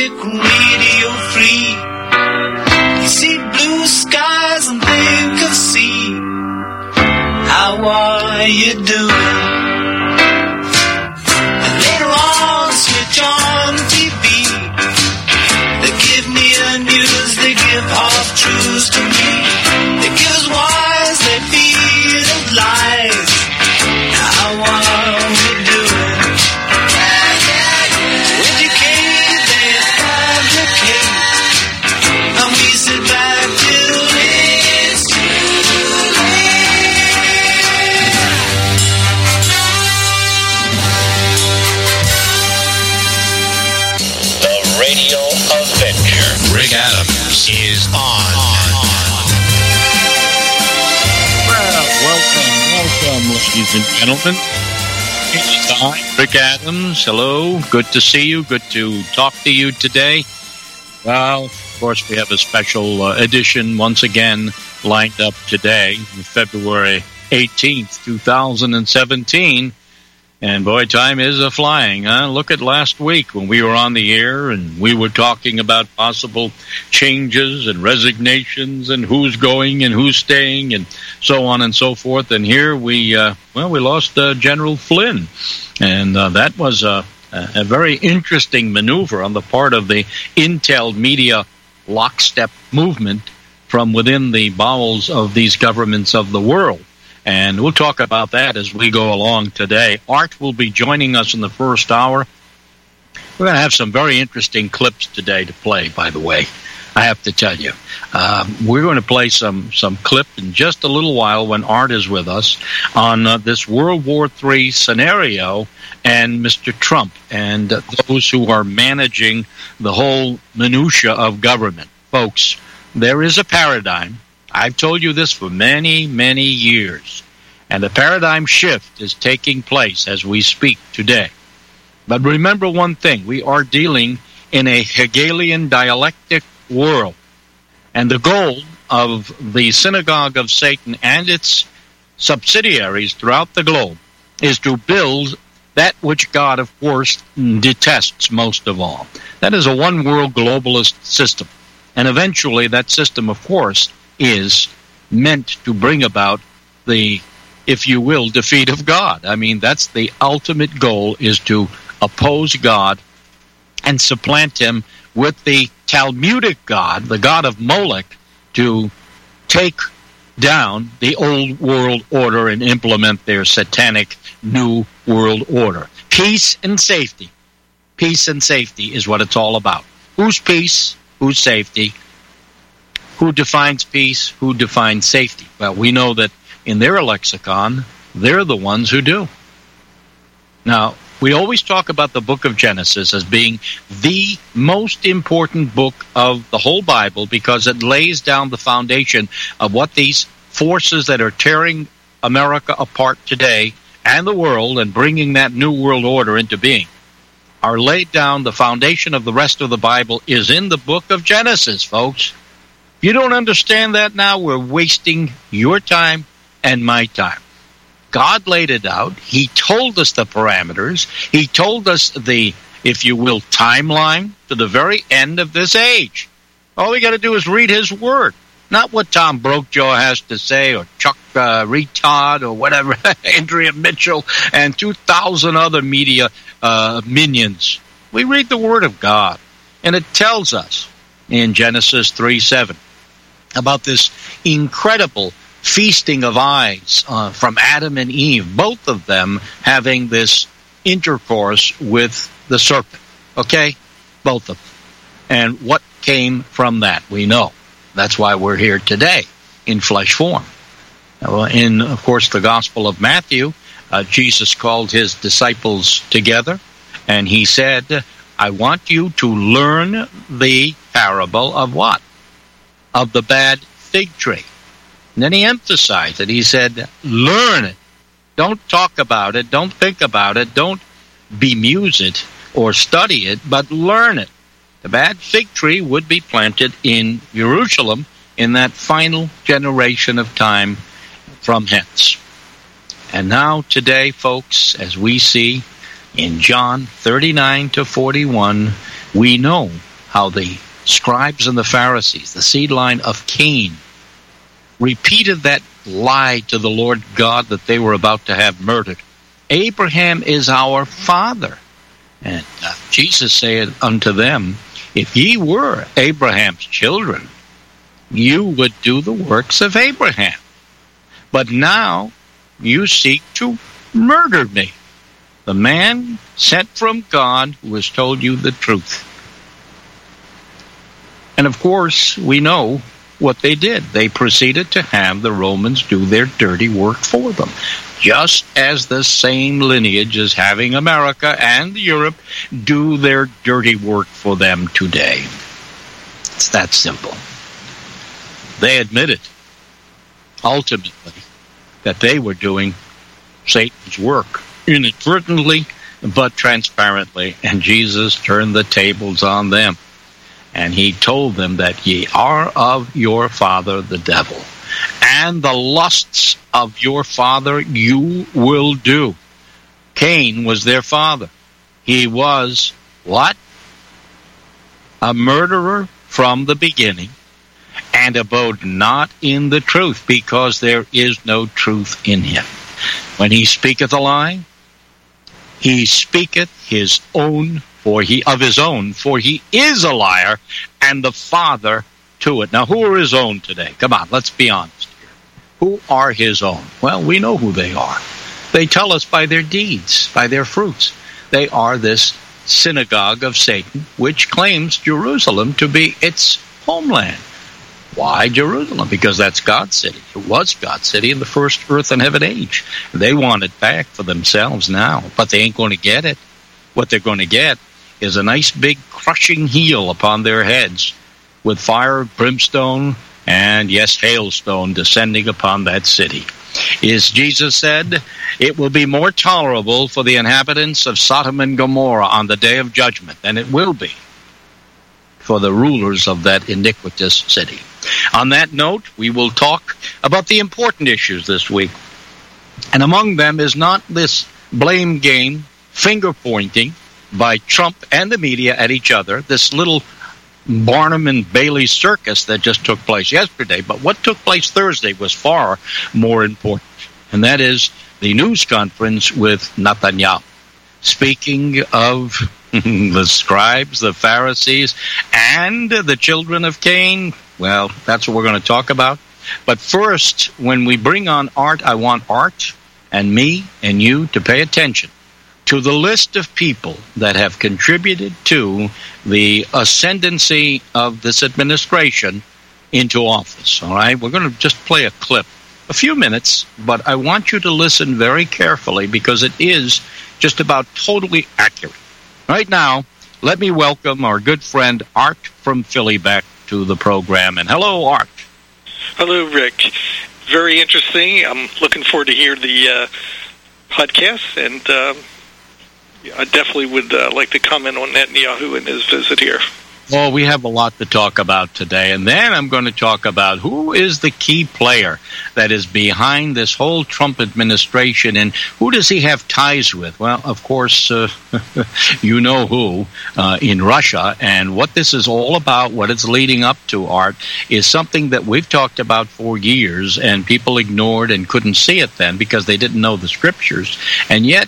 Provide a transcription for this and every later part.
music radio free. You see blue skies and think of sea. How are you doing? And later on, switch on TV. They give me the news, they give half truths to me. They give us wise, they feed us lies. How are we doing? Educated, they fabricate, and we sit back till it's too late. The Radio Adventure. Rick Adams is on. Well, welcome, ladies and gentlemen. It's I, Rick Adams. Hello. Good to see you. Good to talk to you today. Well, of course, we have a special edition once again lined up today, February 18th, 2017. And boy, time is a-flying, huh? Look at last week when we were on the air and we were talking about possible changes and resignations and who's going and who's staying and so on and so forth. And here we lost General Flynn. And that was a very interesting maneuver on the part of the intel media lockstep movement from within the bowels of these governments of the world. And we'll talk about that as we go along today. Art will be joining us in the first hour. We're going to have some very interesting clips today to play, by the way, I have to tell you. We're going to play some clip in just a little while when Art is with us on this World War III scenario and Mr. Trump and those who are managing the whole minutia of government. Folks, there is a paradigm. I've told you this for many, many years, and the paradigm shift is taking place as we speak today. But remember one thing, we are dealing in a Hegelian dialectic world, and the goal of the Synagogue of Satan and its subsidiaries throughout the globe is to build that which God, of course, detests most of all. That is a one-world globalist system, and eventually that system, of course, is meant to bring about the, if you will, defeat of God. I mean, that's the ultimate goal, is to oppose God and supplant him with the Talmudic God, the God of Molech, to take down the old world order and implement their satanic new world order. Peace and safety. Peace and safety is what it's all about. Whose peace? Whose safety? Who defines peace? Who defines safety? Well, we know that in their lexicon, they're the ones who do. Now, we always talk about the book of Genesis as being the most important book of the whole Bible because it lays down the foundation of what these forces that are tearing America apart today and the world and bringing that new world order into being are laid down. The foundation of the rest of the Bible is in the book of Genesis, folks. If you don't understand that now, we're wasting your time and my time. God laid it out. He told us the parameters. He told us the, if you will, timeline to the very end of this age. All we got to do is read his word, not what Tom Brokejaw has to say or Chuck Retard or whatever, Andrea Mitchell and 2,000 other media minions. We read the word of God, and it tells us in Genesis 3:7 about this incredible feasting of eyes from Adam and Eve, both of them having this intercourse with the serpent, okay? Both of them. And what came from that, we know. That's why we're here today in flesh form. In, of course, the Gospel of Matthew, Jesus called his disciples together, and he said, I want you to learn the parable of what? Of the bad fig tree. And then he emphasized it. He said, learn it. Don't talk about it. Don't think about it. Don't bemuse it or study it, but learn it. The bad fig tree would be planted in Jerusalem in that final generation of time from hence. And now today, folks, as we see in John 39 to 41, we know how the scribes and the Pharisees, the seed line of Cain, repeated that lie to the Lord God that they were about to have murdered. Abraham is our father. And Jesus said unto them, if ye were Abraham's children, you would do the works of Abraham. But now you seek to murder me, the man sent from God who has told you the truth. And of course, we know what they did. They proceeded to have the Romans do their dirty work for them, just as the same lineage is having America and Europe do their dirty work for them today. It's that simple. They admitted, ultimately, that they were doing Satan's work inadvertently but transparently, and Jesus turned the tables on them. And he told them that ye are of your father the devil, and the lusts of your father you will do. Cain was their father. He was what? A murderer from the beginning, and abode not in the truth, because there is no truth in him. When he speaketh a lie, he speaketh his own, for he is a liar, and the father to it. Now, who are his own today? Come on, let's be honest here. Who are his own? Well, we know who they are. They tell us by their deeds, by their fruits. They are this synagogue of Satan, which claims Jerusalem to be its homeland. Why Jerusalem? Because that's God's city. It was God's city in the first earth and heaven age. They want it back for themselves now, but they ain't going to get it. What they're going to get is a nice big crushing heel upon their heads with fire, brimstone, and yes, hailstone descending upon that city. As Jesus said, it will be more tolerable for the inhabitants of Sodom and Gomorrah on the day of judgment than it will be for the rulers of that iniquitous city. On that note, we will talk about the important issues this week. And among them is not this blame game, finger-pointing by Trump and the media at each other, this little Barnum and Bailey circus that just took place yesterday. But what took place Thursday was far more important, and that is the news conference with Netanyahu. Speaking of the scribes, the Pharisees, and the children of Cain, well, that's what we're going to talk about. But first, when we bring on Art, I want Art and me and you to pay attention to the list of people that have contributed to the ascendancy of this administration into office. All right? We're going to just play a clip, a few minutes, but I want you to listen very carefully because it is just about totally accurate. Right now, let me welcome our good friend Art from Philly back to the program. And hello, Art. Hello, Rick. Very interesting. I'm looking forward to hear the podcast, and I definitely would like to comment on Netanyahu and his visit here. Well, we have a lot to talk about today, and then I'm going to talk about who is the key player that is behind this whole Trump administration, and who does he have ties with? Well, of course, you know who, in Russia, and what this is all about, what it's leading up to, Art, is something that we've talked about for years, and people ignored and couldn't see it then because they didn't know the scriptures, and yet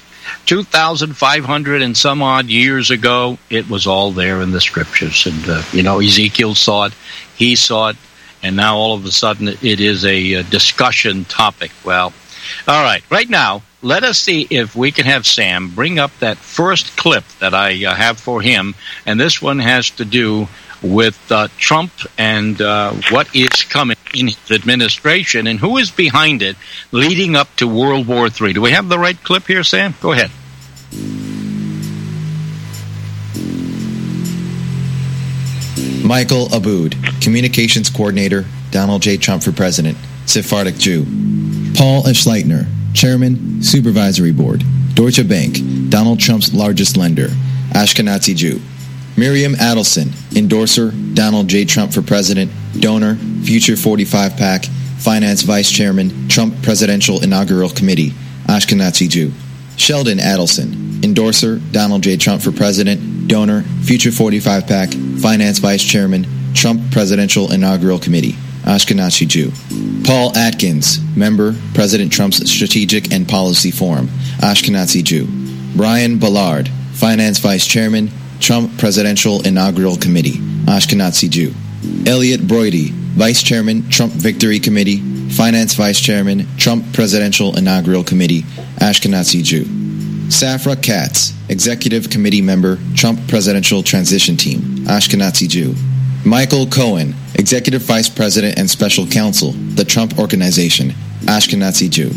2,500 and some odd years ago, it was all there in the scriptures. And, Ezekiel saw it, he saw it, and now all of a sudden it is a discussion topic. Well, all right now, let us see if we can have Sam bring up that first clip that I have for him. And this one has to do with Trump and what is coming in his administration and who is behind it leading up to World War III. Do we have the right clip here, Sam? Go ahead. Michael Aboud, Communications Coordinator, Donald J. Trump for President, Sephardic Jew. Paul Schleitner, Chairman, Supervisory Board, Deutsche Bank, Donald Trump's largest lender, Ashkenazi Jew. Miriam Adelson, endorser, Donald J. Trump for President, donor, Future 45 PAC, Finance Vice Chairman, Trump Presidential Inaugural Committee, Ashkenazi Jew. Sheldon Adelson, endorser, Donald J. Trump for President, donor, Future 45 PAC, Finance Vice Chairman, Trump Presidential Inaugural Committee, Ashkenazi Jew. Paul Atkins, Member, President Trump's Strategic and Policy Forum, Ashkenazi Jew. Brian Ballard, Finance Vice Chairman, Trump Presidential Inaugural Committee, Ashkenazi Jew. Elliot Broidy, Vice Chairman, Trump Victory Committee, Finance Vice Chairman, Trump Presidential Inaugural Committee, Ashkenazi Jew. Safra Katz, Executive Committee Member, Trump Presidential Transition Team, Ashkenazi Jew. Michael Cohen, Executive Vice President and Special Counsel, the Trump Organization, Ashkenazi Jew.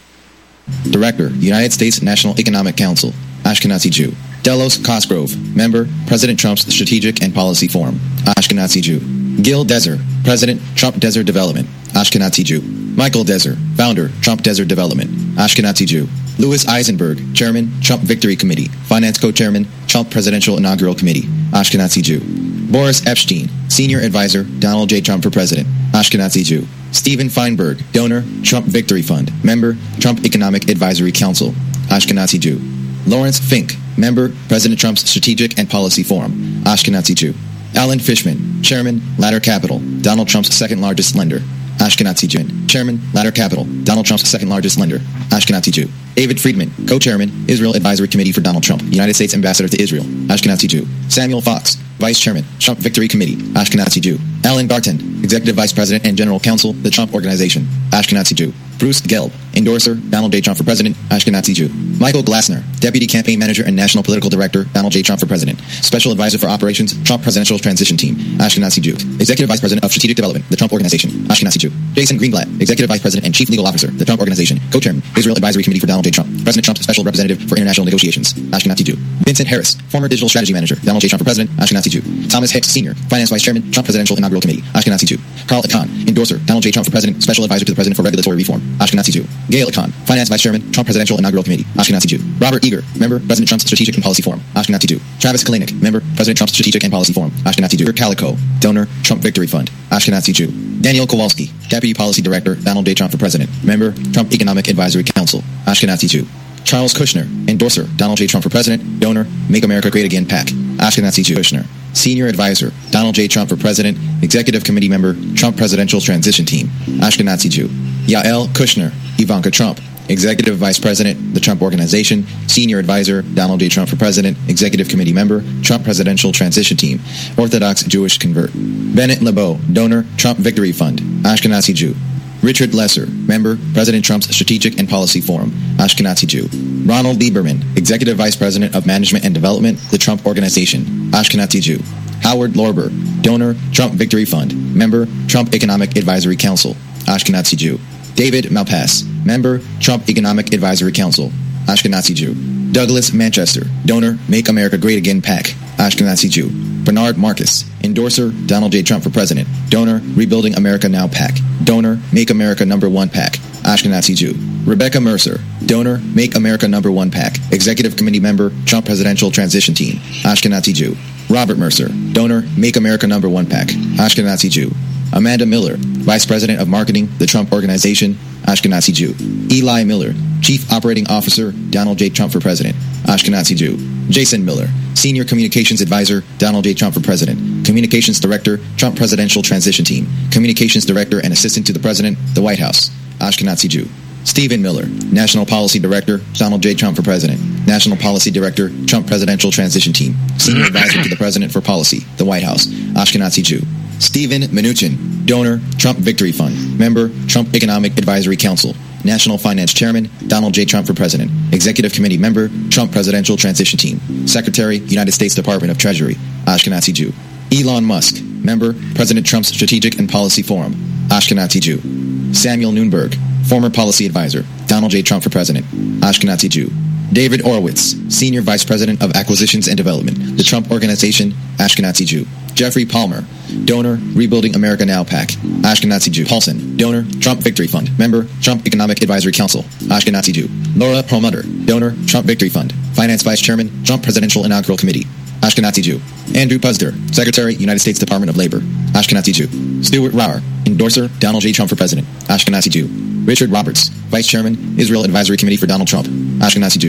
Director, United States National Economic Council, Ashkenazi Jew. Delos Cosgrove, Member, President Trump's Strategic and Policy Forum, Ashkenazi Jew. Gil Deser, President, Trump Desert Development, Ashkenazi Jew. Michael Deser, Founder, Trump Desert Development, Ashkenazi Jew. Louis Eisenberg, Chairman, Trump Victory Committee, Finance Co-Chairman, Trump Presidential Inaugural Committee, Ashkenazi Jew. Boris Epstein, Senior Advisor, Donald J. Trump for President, Ashkenazi Jew. Stephen Feinberg, Donor, Trump Victory Fund, Member, Trump Economic Advisory Council, Ashkenazi Jew. Lawrence Fink, Member, President Trump's Strategic and Policy Forum, Ashkenazi Jew. Alan Fishman, Chairman, Ladder Capital, Donald Trump's second largest lender, Ashkenazi Jew. Chairman, Ladder Capital, Donald Trump's second largest lender, Ashkenazi Jew. David Friedman, Co-Chairman, Israel Advisory Committee for Donald Trump, United States Ambassador to Israel, Ashkenazi Jew. Samuel Fox, Vice Chairman, Trump Victory Committee, Ashkenazi Jew. Alan Garten, Executive Vice President and General Counsel, the Trump Organization, Ashkenazi Jew. Bruce Gelb, Endorser, Donald J. Trump for President, Ashkenazi Jew. Michael Glassner, Deputy Campaign Manager and National Political Director, Donald J. Trump for President. Special Advisor for Operations, Trump Presidential Transition Team, Ashkenazi Jew. Executive Vice President of Strategic Development, the Trump Organization, Ashkenazi Jew. Jason Greenblatt, Executive Vice President and Chief Legal Officer, the Trump Organization, Co-Chairman, Israel Advisory Committee for Donald J. Trump. President Trump's Special Representative for International Negotiations, Ashkenazi Jew. Vincent Harris, Former Digital Strategy Manager, Donald J. Trump for President, Ashkenazi Jew. Thomas Hicks, Sr., Finance Vice Chairman, Trump Presidential Inaugural Committee, Ashkenazi Jew. Carl Icahn, Endorser, Donald J. Trump for President, Special Advisor to the President for Regulatory Reform, Ashkenazi Jew. Gail Icahn, Finance Vice Chairman, Trump Presidential Inaugural Committee, Ashkenazi Jew. Robert Eager, Member, President Trump's Strategic and Policy Forum, Ashkenazi Jew. Travis Kalanick, Member, President Trump's Strategic and Policy Forum, Ashkenazi Jew. Calico, Donor, Trump Victory Fund, Ashkenazi Jew. Daniel Kowalski, Deputy Policy Director, Donald J. Trump for President, Member, Trump Economic Advisory Council, Ashkenazi Jew. Charles Kushner, Endorser, Donald J. Trump for President, Donor, Make America Great Again PAC, Ashkenazi Jew. Kushner. Senior Advisor, Donald J. Trump for President, Executive Committee Member, Trump Presidential Transition Team, Ashkenazi Jew. Yael Kushner, Ivanka Trump, Executive Vice President, the Trump Organization, Senior Advisor, Donald J. Trump for President, Executive Committee Member, Trump Presidential Transition Team, Orthodox Jewish Convert. Bennett LeBeau, Donor, Trump Victory Fund, Ashkenazi Jew. Richard Lesser, Member, President Trump's Strategic and Policy Forum, Ashkenazi Jew. Ronald Lieberman, Executive Vice President of Management and Development, the Trump Organization, Ashkenazi Jew. Howard Lorber, Donor, Trump Victory Fund, Member, Trump Economic Advisory Council, Ashkenazi Jew. David Malpass, Member, Trump Economic Advisory Council, Ashkenazi Jew. Douglas Manchester, Donor, Make America Great Again PAC, Ashkenazi Jew. Bernard Marcus, Endorser, Donald J. Trump for President, Donor, Rebuilding America Now PAC, Donor, Make America #1 PAC, Ashkenazi Jew. Rebecca Mercer, Donor, Make America #1 PAC, Executive Committee Member, Trump Presidential Transition Team, Ashkenazi Jew. Robert Mercer, Donor, Make America #1 PAC, Ashkenazi Jew. Amanda Miller, Vice President of Marketing, the Trump Organization, Ashkenazi Jew. Eli Miller, Chief Operating Officer, Donald J. Trump for President, Ashkenazi Jew. Jason Miller, Senior Communications Advisor, Donald J. Trump for President, Communications Director, Trump Presidential Transition Team, Communications Director and Assistant to the President, the White House, Ashkenazi Jew. Stephen Miller, National Policy Director, Donald J. Trump for President, National Policy Director, Trump Presidential Transition Team, Senior Advisor to the President for Policy, the White House, Ashkenazi Jew. Stephen Mnuchin, Donor, Trump Victory Fund, Member, Trump Economic Advisory Council, National Finance Chairman, Donald J. Trump for President, Executive Committee Member, Trump Presidential Transition Team, Secretary, United States Department of Treasury, Ashkenazi Jew. Elon Musk, Member, President Trump's Strategic and Policy Forum, Ashkenazi Jew. Samuel Nunberg, Former Policy Advisor, Donald J. Trump for President, Ashkenazi Jew. David Orwitz, Senior Vice President of Acquisitions and Development, the Trump Organization, Ashkenazi Jew. Jeffrey Palmer, Donor, Rebuilding America Now PAC, Ashkenazi Jew. Paulson, Donor, Trump Victory Fund, Member, Trump Economic Advisory Council, Ashkenazi Jew. Laura Perlmutter, Donor, Trump Victory Fund, Finance Vice Chairman, Trump Presidential Inaugural Committee, Ashkenazi Jew. Andrew Puzder, Secretary, United States Department of Labor, Ashkenazi Jew. Stuart Rauer, Endorser, Donald J. Trump for President, Ashkenazi Jew. Richard Roberts, Vice Chairman, Israel Advisory Committee for Donald Trump, Ashkenazi Jew.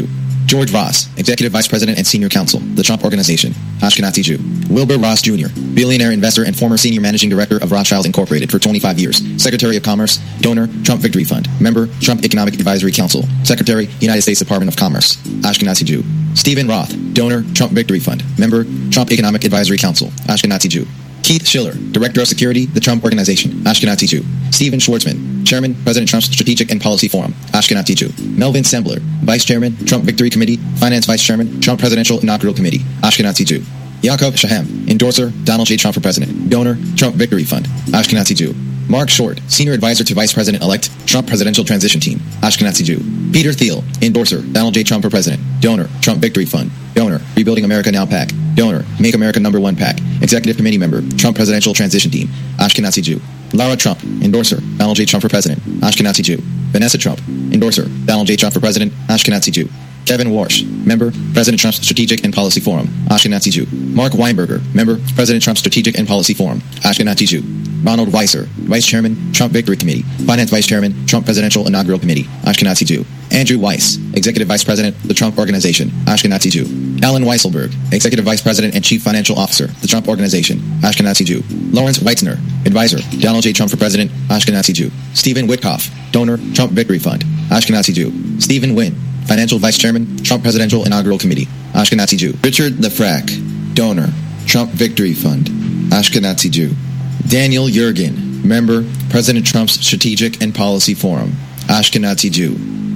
George Ross, Executive Vice President and Senior Counsel, The Trump Organization, Ashkenazi Jew. Wilbur Ross Jr., billionaire investor and former Senior Managing Director of Rothschild Incorporated for 25 years. Secretary of Commerce, donor, Trump Victory Fund. Member, Trump Economic Advisory Council. Secretary, United States Department of Commerce, Ashkenazi Jew. Stephen Roth, donor, Trump Victory Fund. Member, Trump Economic Advisory Council, Ashkenazi Jew. Keith Schiller, Director of Security, The Trump Organization, Ashkenazi Jew. Stephen Schwartzman, Chairman, President Trump's Strategic and Policy Forum, Ashkenazi Jew. Melvin Sembler, Vice Chairman, Trump Victory Committee, Finance Vice Chairman, Trump Presidential Inaugural Committee, Ashkenazi Jew. Yaakov Shahem, Endorser, Donald J. Trump for President. Donor, Trump Victory Fund, Ashkenazi Jew. Mark Short, Senior Advisor to Vice President-elect, Trump Presidential Transition Team, Ashkenazi Jew. Peter Thiel, Endorser, Donald J. Trump for President. Donor, Trump Victory Fund. Donor, Rebuilding America Now PAC. Donor, Make America #1 PAC. Executive Committee Member, Trump Presidential Transition Team, Ashkenazi Jew. Lara Trump, Endorser, Donald J. Trump for President, Ashkenazi Jew. Vanessa Trump, Endorser, Donald J. Trump for President, Ashkenazi Jew. Kevin Warsh, Member, President Trump's Strategic and Policy Forum, Ashkenazi Jew. Mark Weinberger, Member, President Trump's Strategic and Policy Forum, Ashkenazi Jew. Ronald Weiser, Vice Chairman, Trump Victory Committee, Finance Vice Chairman, Trump Presidential Inaugural Committee, Ashkenazi Jew. Andrew Weiss, Executive Vice President, The Trump Organization, Ashkenazi Jew. Alan Weisselberg, Executive Vice President and Chief Financial Officer, The Trump Organization, Ashkenazi Jew. Lawrence Weitzner, Advisor, Donald J. Trump for President, Ashkenazi Jew. Stephen Witkoff, Donor, Trump Victory Fund, Ashkenazi Jew. Stephen Wynn, Financial Vice Chairman, Trump Presidential Inaugural Committee, Ashkenazi Jew. Richard Lefrak, Donor, Trump Victory Fund, Ashkenazi Jew. Daniel Yergin, Member, President Trump's Strategic and Policy Forum, Ashkenazi Jew.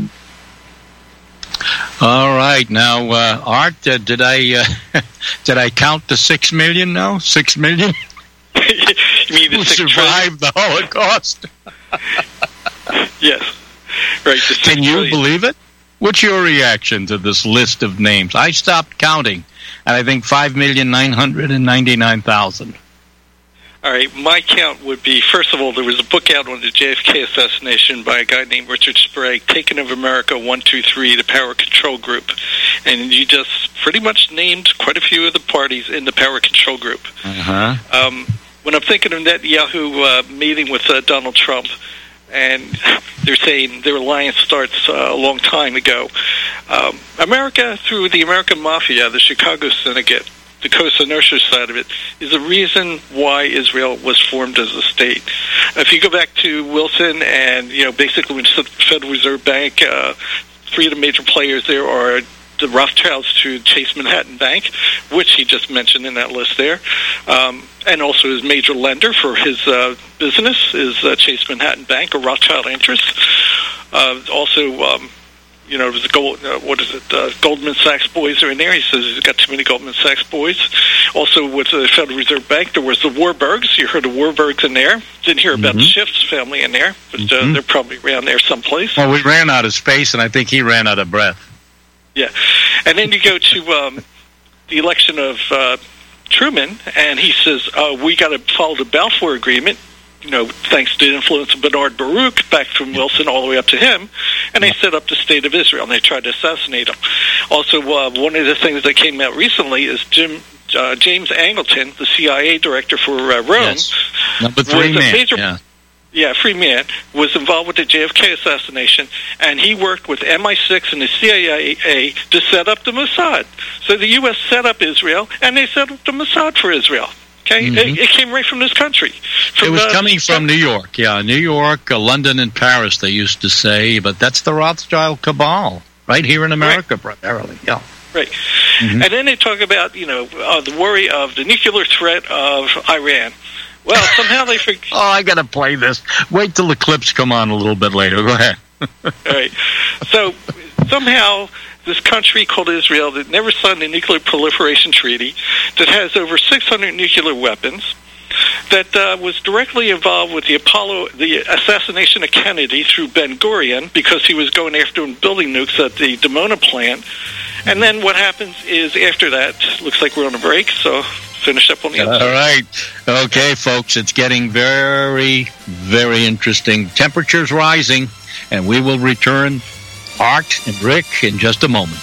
All right, now, Art, did I count the 6 million now? 6 million? You mean the Who 6 survived the Holocaust? Yes. Right. Can you believe it? What's your reaction to this list of names? I stopped counting, and I think 5,999,000. All right, my count would be, first of all, there was a book out on the JFK assassination by a guy named Richard Sprague, Taking of America 1, 2, 3, the Power Control Group. And you just pretty much named quite a few of the parties in the Power Control Group. Uh-huh. When I'm thinking of Netanyahu meeting with Donald Trump, and they're saying their alliance starts a long time ago, America, through the American Mafia, the Chicago Syndicate, the Cosa Nostra side of it, is the reason why Israel was formed as a state. If you go back to Wilson and, basically when the Federal Reserve Bank, three of the major players there are the Rothschilds to Chase Manhattan Bank, which he just mentioned in that list there, and also his major lender for his business is Chase Manhattan Bank, a Rothschild interest. There's Goldman Sachs boys are in there. He says he's got too many Goldman Sachs boys. Also, with the Federal Reserve Bank, there was the Warburgs. You heard of Warburgs in there. Didn't hear about the Schiff's family in there, but they're probably around there someplace. Well, we ran out of space, and I think he ran out of breath. Yeah. And then you go to the election of Truman, and he says, we got to follow the Balfour Agreement, thanks to the influence of Bernard Baruch, back from Wilson all the way up to him, and they set up the State of Israel, and they tried to assassinate him. Also, one of the things that came out recently is James Angleton, the CIA director for Rome, yes. Number 3 man. Free man, was involved with the JFK assassination, and he worked with MI6 and the CIA to set up the Mossad. So the U.S. set up Israel, and they set up the Mossad for Israel. Okay, it came right from this country. It was coming from New York, New York, London, and Paris, they used to say, but that's the Rothschild cabal, right here in America, primarily, Right. And then they talk about, the worry of the nuclear threat of Iran. Well, somehow they forget. Oh, I got to play this. Wait till the clips come on a little bit later. Go ahead. All right. So somehow this country called Israel that never signed the Nuclear Proliferation Treaty, that has over 600 nuclear weapons, that was directly involved with the assassination of Kennedy through Ben-Gurion because he was going after and building nukes at the Dimona plant. And then what happens is after that, looks like we're on a break, so finish up on the other side. All right. Okay, folks, it's getting very, very interesting. Temperatures rising, and we will return Art and Rick in just a moment.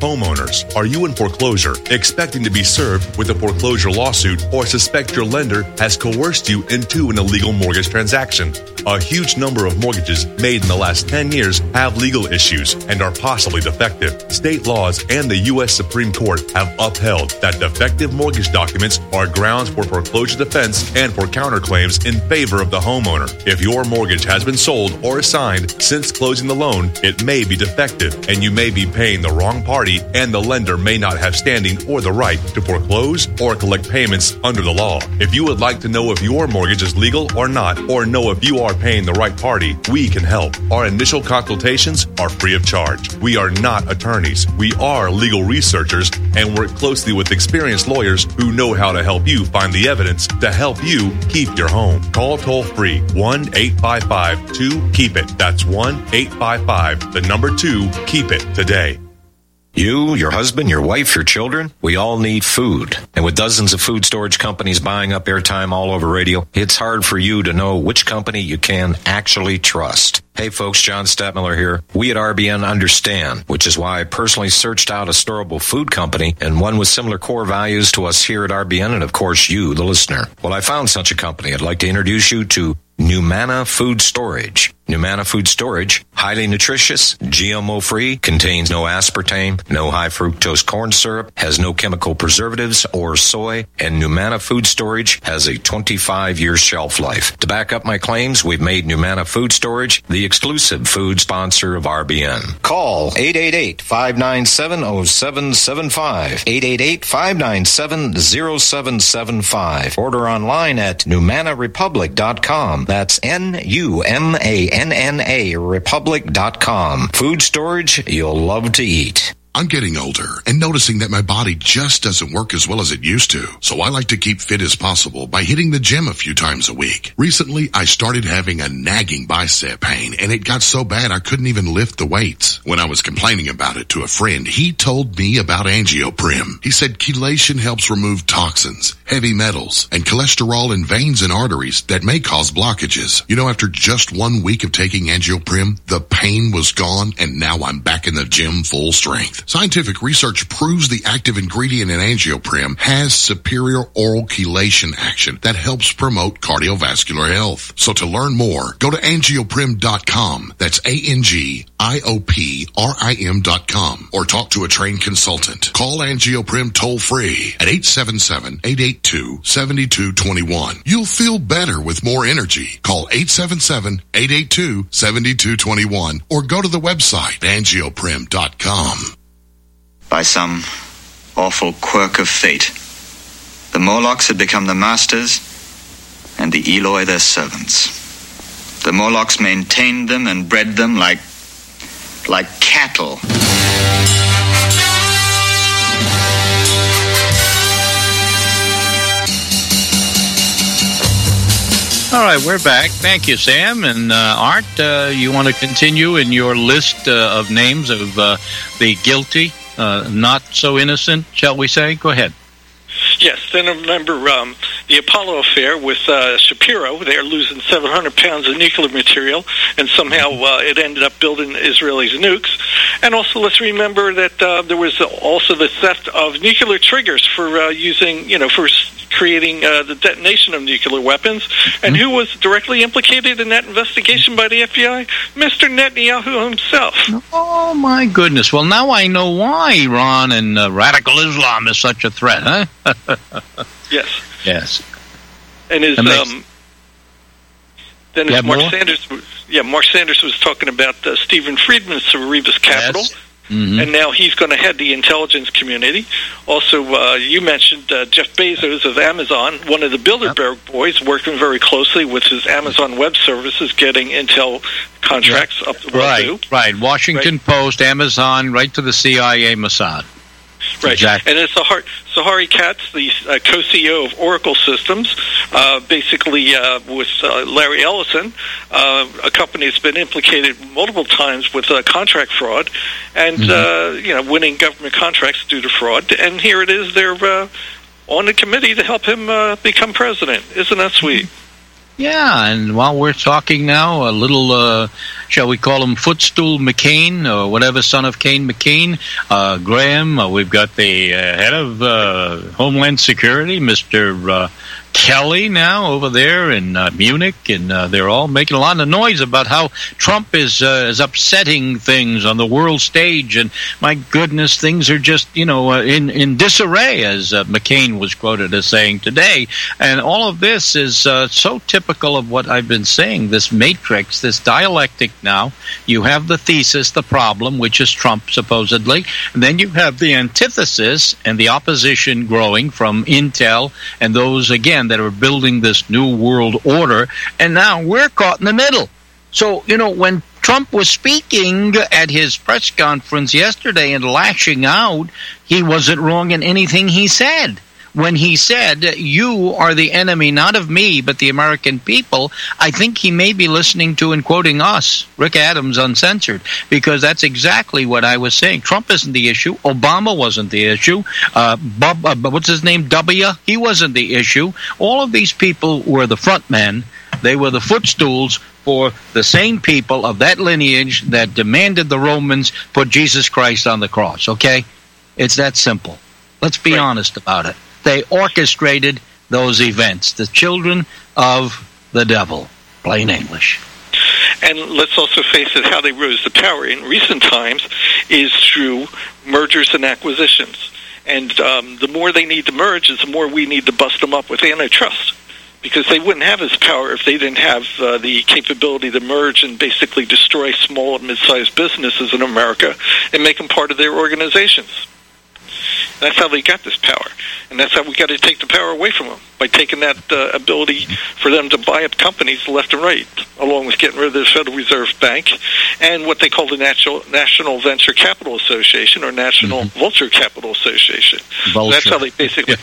Homeowners, are you in foreclosure, expecting to be served with a foreclosure lawsuit, or suspect your lender has coerced you into an illegal mortgage transaction? A huge number of mortgages made in the last 10 years have legal issues and are possibly defective. State laws and the U.S. Supreme Court have upheld that defective mortgage documents are grounds for foreclosure defense and for counterclaims in favor of the homeowner. If your mortgage has been sold or assigned since closing the loan, it may be defective and you may be paying the wrong party, and the lender may not have standing or the right to foreclose or collect payments under the law. If you would like to know if your mortgage is legal or not, or know if you are paying the right party, we can help. Our initial consultations are free of charge. We are not attorneys. We are legal researchers and work closely with experienced lawyers who know how to help you find the evidence to help you keep your home. Call toll-free 1-855-2-KEEP-IT. That's 1-855-2-KEEP-IT today. You, your husband, your wife, your children, we all need food. And with dozens of food storage companies buying up airtime all over radio, it's hard for you to know which company you can actually trust. Hey folks, John Stadtmiller here. We at RBN understand, which is why I personally searched out a storable food company and one with similar core values to us here at RBN and of course you, the listener. Well, I found such a company. I'd like to introduce you to Numana Food Storage. Numana Food Storage, highly nutritious, GMO-free, contains no aspartame, no high-fructose corn syrup, has no chemical preservatives or soy, and Numana Food Storage has a 25-year shelf life. To back up my claims, we've made Numana Food Storage the exclusive food sponsor of RBN. Call 888-597-0775, 888-597-0775. Order online at NumanaRepublic.com. That's NUMANNA Republic.com. Food storage you'll love to eat. I'm getting older and noticing that my body just doesn't work as well as it used to. So I like to keep fit as possible by hitting the gym a few times a week. Recently, I started having a nagging bicep pain, and it got so bad I couldn't even lift the weights. When I was complaining about it to a friend, he told me about Angioprim. He said chelation helps remove toxins, heavy metals, and cholesterol in veins and arteries that may cause blockages. You know, after just 1 week of taking Angioprim, the pain was gone, and now I'm back in the gym full strength. Scientific research proves the active ingredient in Angioprim has superior oral chelation action that helps promote cardiovascular health. So to learn more, go to angioprim.com. That's ANGIOPRIM.com, or talk to a trained consultant. Call Angioprim toll free at 877-882-7221. You'll feel better with more energy. Call 877-882-7221 or go to the website angioprim.com. By some awful quirk of fate, the Morlocks had become the masters and the Eloi their servants. The Morlocks maintained them and bred them like cattle. All right, we're back. Thank you, Sam. And Art, you want to continue in your list of names of the guilty, not so innocent, shall we say? Go ahead. Yes, then remember the Apollo affair with Shapiro. They're losing 700 pounds of nuclear material, and somehow it ended up building Israelis' nukes. And also, let's remember that there was also the theft of nuclear triggers for for creating the detonation of nuclear weapons. And who was directly implicated in that investigation by the FBI? Mr. Netanyahu himself. Oh, my goodness. Well, now I know why Iran and radical Islam is such a threat, huh? Yes. Yes. And his Mark Sanders was talking about Stephen Friedman's Cerritos Capital. Yes. Mm-hmm. And now he's going to head the intelligence community. Also, you mentioned Jeff Bezos of Amazon, one of the Bilderberg boys, working very closely with his Amazon Web Services, getting intel contracts up the road. Right. Washington Post, Amazon, right to the CIA, Mossad. Right. Exactly. And it's Zahari Katz, the co-CEO of Oracle Systems, basically with Larry Ellison, a company that's been implicated multiple times with contract fraud and winning government contracts due to fraud. And here it is, they're on the committee to help him become president. Isn't that sweet? Yeah, and while we're talking now, a little, shall we call him Footstool McCain, or whatever, son of Cain McCain, Graham, we've got the head of Homeland Security, Mr. Kelly, now over there in Munich, and they're all making a lot of noise about how Trump is upsetting things on the world stage, and my goodness, things are just, in disarray, as McCain was quoted as saying today, and all of this is so typical of what I've been saying, this matrix, this dialectic now. You have the thesis, the problem, which is Trump, supposedly, and then you have the antithesis and the opposition growing from Intel and those, again, that are building this new world order, and now we're caught in the middle. So, when Trump was speaking at his press conference yesterday and lashing out, he wasn't wrong in anything he said. When he said, you are the enemy, not of me, but the American people, I think he may be listening to and quoting us, Rick Adams Uncensored, because that's exactly what I was saying. Trump isn't the issue. Obama wasn't the issue. What's his name? W? He wasn't the issue. All of these people were the front men. They were the footstools for the same people of that lineage that demanded the Romans put Jesus Christ on the cross, okay? It's that simple. Let's be honest about it. They orchestrated those events, the children of the devil, plain English. And let's also face it, how they rose to power in recent times is through mergers and acquisitions. And the more they need to merge is the more we need to bust them up with antitrust, because they wouldn't have this power if they didn't have the capability to merge and basically destroy small and mid-sized businesses in America and make them part of their organizations. That's how they got this power, and that's how we got to take the power away from them, by taking that ability for them to buy up companies left and right, along with getting rid of the Federal Reserve Bank and what they call the National Venture Capital Association, or National Vulture Capital Association. So that's how they basically,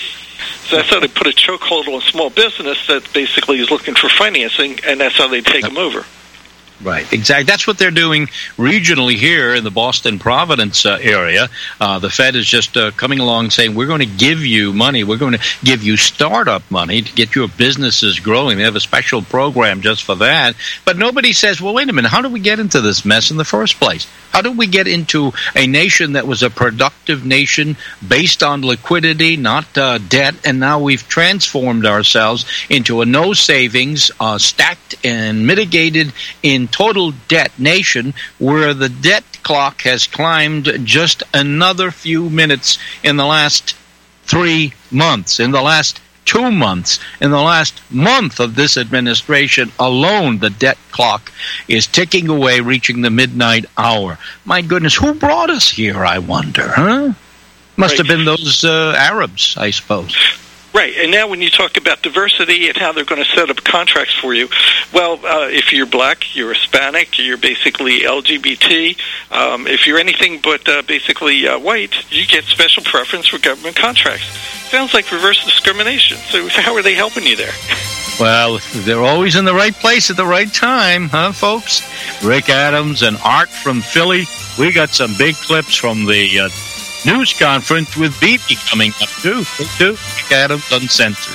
So that's how they put a chokehold on small business that basically is looking for financing, and that's how they take them over. Right, exactly. That's what they're doing regionally here in the Boston, Providence area. The Fed is just coming along saying, we're going to give you money. We're going to give you startup money to get your businesses growing. They have a special program just for that. But nobody says, well, wait a minute, how did we get into this mess in the first place? How did we get into a nation that was a productive nation based on liquidity, not debt, and now we've transformed ourselves into a no savings, stacked and mitigated in total debt nation, where the debt clock has climbed just another few minutes in the last 3 months, in the last 2 months, in the last month of this administration alone. The debt clock is ticking away, reaching the midnight hour. My goodness, who brought us here, I wonder, huh? Must have been those Arabs, I suppose. Right, and now when you talk about diversity and how they're going to set up contracts for you, well, if you're black, you're Hispanic, you're basically LGBT, if you're anything but basically white, you get special preference for government contracts. Sounds like reverse discrimination. So how are they helping you there? Well, they're always in the right place at the right time, huh, folks? Rick Adams and Art from Philly. We got some big clips from the news conference with Beebe coming up, too. Rick Adams Uncensored.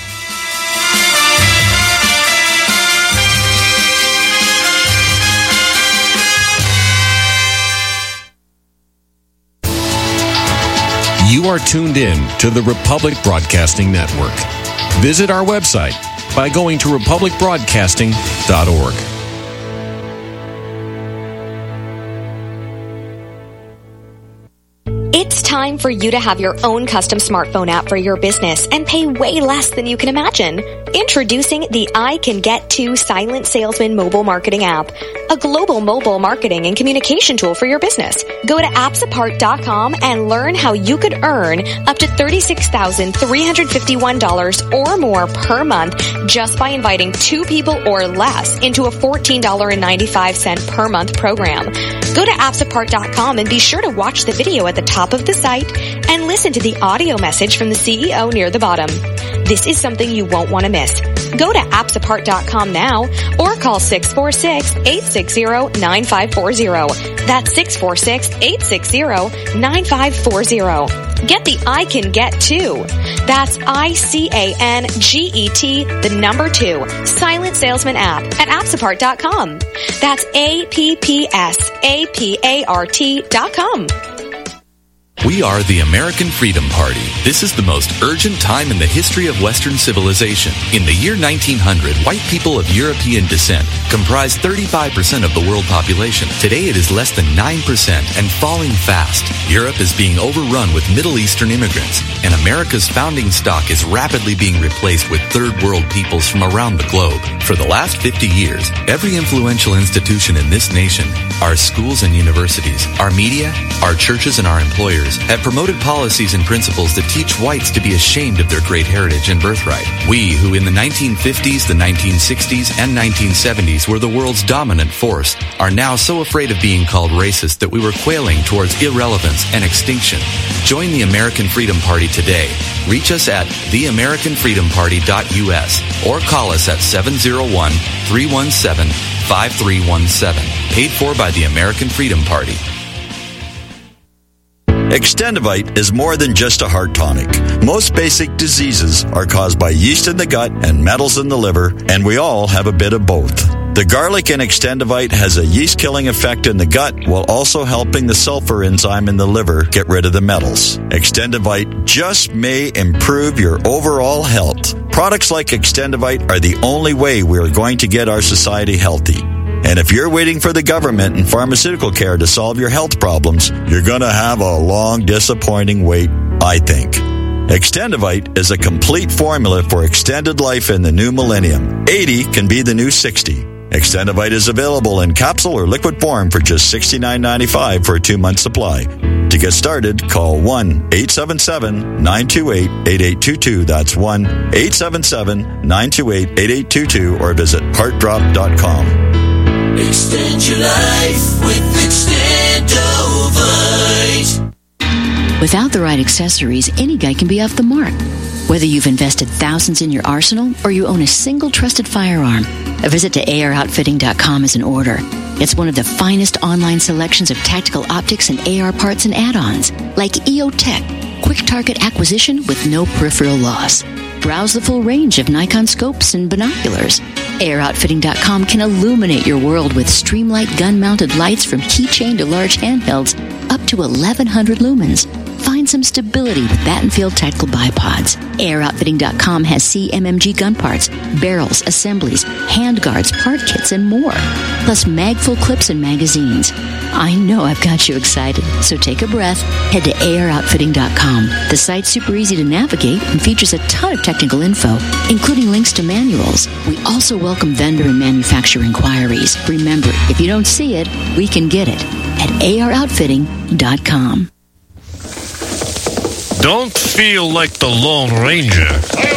You are tuned in to the Republic Broadcasting Network. Visit our website by going to republicbroadcasting.org. It's time for you to have your own custom smartphone app for your business and pay way less than you can imagine. Introducing the I Can Get To Silent Salesman mobile marketing app, a global mobile marketing and communication tool for your business. Go to appsapart.com and learn how you could earn up to $36,351 or more per month just by inviting 2 people or less into a $14.95 per month program. Go to appsapart.com and be sure to watch the video at the top of the site and listen to the audio message from the CEO near the bottom. This is something you won't want to miss. Go to appsapart.com now or call 646-860-9540. That's 646-860-9540. Get the I Can Get 2. That's ICANGET, the number 2, silent salesman app at appsapart.com. That's APPSAPART.com. We are the American Freedom Party. This is the most urgent time in the history of Western civilization. In the year 1900, white people of European descent comprised 35% of the world population. Today it is less than 9% and falling fast. Europe is being overrun with Middle Eastern immigrants, and America's founding stock is rapidly being replaced with third world peoples from around the globe. For the last 50 years, every influential institution in this nation, our schools and universities, our media, our churches, and our employers have promoted policies and principles that teach whites to be ashamed of their great heritage and birthright. We, who in the 1950s, the 1960s, and 1970s were the world's dominant force, are now so afraid of being called racist that we were quailing towards irrelevance and extinction. Join the American Freedom Party today. Reach us at theamericanfreedomparty.us or call us at 701-317-5317. Paid for by the American Freedom Party. Extendivite is more than just a heart tonic. Most basic diseases are caused by yeast in the gut and metals in the liver, and we all have a bit of both. The garlic in Extendivite has a yeast-killing effect in the gut while also helping the sulfur enzyme in the liver get rid of the metals. Extendivite just may improve your overall health. Products like Extendivite are the only way we are going to get our society healthy. And if you're waiting for the government and pharmaceutical care to solve your health problems, you're going to have a long, disappointing wait, I think. Extendivite is a complete formula for extended life in the new millennium. 80 can be the new 60. Extendivite is available in capsule or liquid form for just $69.95 for a 2-month supply. To get started, call 1-877-928-8822. That's 1-877-928-8822 or visit heartdrop.com. Extend your life with Extendovite. Without the right accessories, any guy can be off the mark. Whether you've invested thousands in your arsenal or you own a single trusted firearm, a visit to AROutfitting.com is in order. It's one of the finest online selections of tactical optics and AR parts and add-ons, like EOTech, quick target acquisition with no peripheral loss. Browse the full range of Nikon scopes and binoculars. AirOutfitting.com can illuminate your world with Streamlight gun-mounted lights from keychain to large handhelds up to 1,100 lumens. Find some stability with Battenfield tactical bipods. AirOutfitting.com has CMMG gun parts, barrels, assemblies, handguards, part kits, and more. Plus magful clips and magazines. I know I've got you excited, so take a breath. Head to AirOutfitting.com. The site's super easy to navigate and features a ton of technical info, including links to manuals. We also welcome vendor and manufacturer inquiries. Remember, if you don't see it, we can get it at AirOutfitting.com. Don't feel like the Lone Ranger.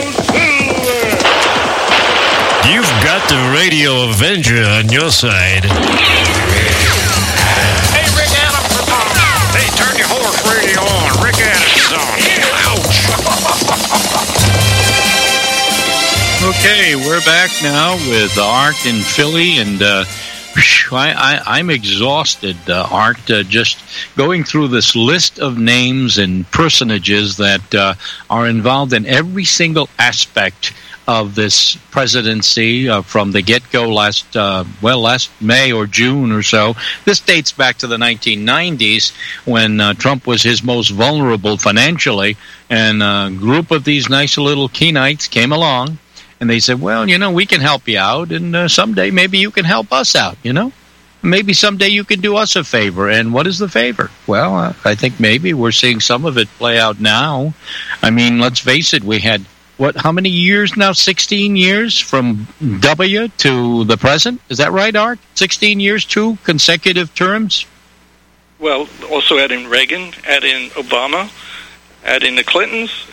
You've got the Radio Avenger on your side. Hey, Rick Adams is on. Hey, turn your horse radio on. Rick Adams is on. Ouch. Okay, we're back now with Art in Philly, and I'm exhausted, Art, just going through this list of names and personages that are involved in every single aspect of this presidency from the get-go last May or June or so. This dates back to the 1990s when Trump was his most vulnerable financially, and a group of these nice little Keenites came along, and they said, well, we can help you out, and someday maybe you can help us out, Maybe someday you can do us a favor. And what is the favor? Well, I think maybe we're seeing some of it play out now. I mean, let's face it, we had, how many years now? 16 years from W to the present? Is that right, Art? 16 years, 2 consecutive terms? Well, also add in Reagan, add in Obama, add in the Clintons,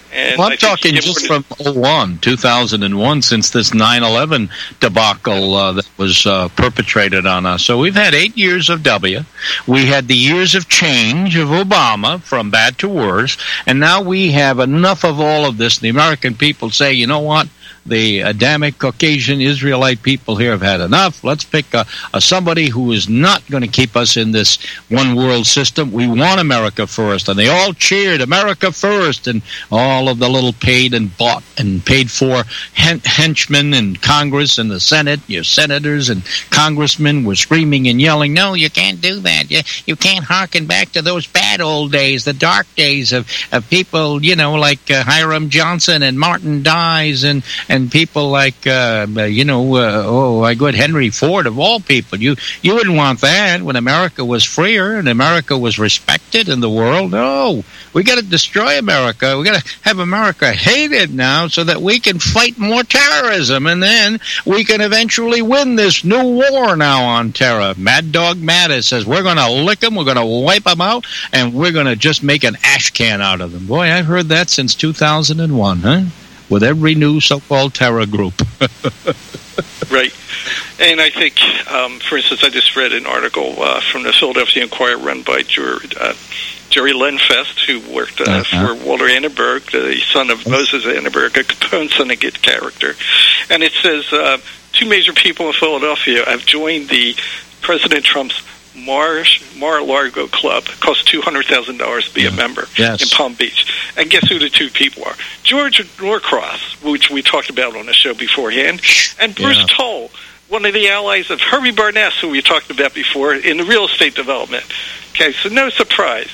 And I'm talking just from 2001, since this 9/11 debacle that was perpetrated on us. So we've had 8 years of W. We had the years of change of Obama, from bad to worse, and now we have enough of all of this. The American people say, you know what? The Adamic, Caucasian, Israelite people here have had enough. Let's pick somebody who is not going to keep us in this one-world system. We want America first. And they all cheered, America first. And all of the little paid and bought and paid for henchmen in Congress and the Senate, your senators and congressmen were screaming and yelling, no, you can't do that. You can't hearken back to those bad old days, the dark days of people, like Hiram Johnson and Martin Dies and people like, my good Henry Ford, of all people. You wouldn't want that when America was freer and America was respected in the world. No, we got to destroy America. We got to have America hated now so that we can fight more terrorism, and then we can eventually win this new war now on terror. Mad Dog Mattis says we're going to lick them, we're going to wipe them out, and we're going to just make an ash can out of them. Boy, I've heard that since 2001, huh? With every new so-called terror group. Right. And I think, for instance, I just read an article from the Philadelphia Inquirer run by Jerry Lenfest, who worked for Walter Annenberg, the son of Moses Annenberg, a Capone syndicate character. And it says 2 major people in Philadelphia have joined the President Trump's Mar-a-Lago Club. It costs $200,000 to be a member in Palm Beach. And guess who the 2 people are? George Norcross, which we talked about on the show beforehand, and Bruce Toll, one of the allies of Herbie Barness, who we talked about before, in the real estate development. Okay, so no surprise.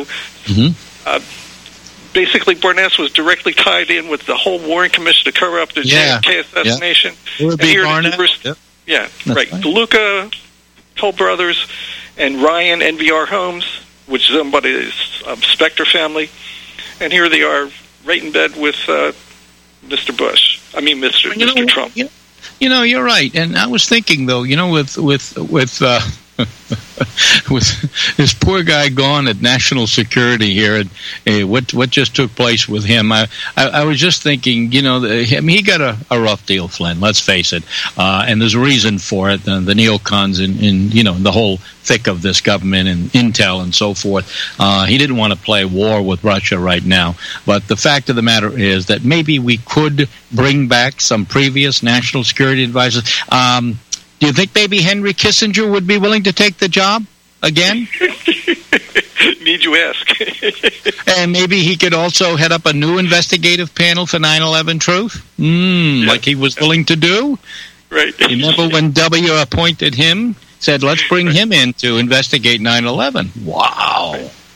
Basically, Barness was directly tied in with the whole Warren Commission to cover up the JFK assassination. And here right. DeLuca, Toll Brothers, and Ryan NVR Homes, which is owned by the Specter family. And here they are, right in bed with Mr. Bush. I mean, Mr. Trump. You're right. And I was thinking, though, with this poor guy gone at national security here, and what just took place with him, I was just thinking, he got a rough deal, Flynn, let's face it, and there's a reason for it. The neocons in the whole thick of this government and intel and so forth, he didn't want to play war with Russia right now. But the fact of the matter is that maybe we could bring back some previous national security advisors. Do you think maybe Henry Kissinger would be willing to take the job again? Need you ask. And maybe he could also head up a new investigative panel for 9/11 Truth? Like he was willing to do? Right. Remember when W appointed him, said, let's bring him in to investigate 9/11. Wow.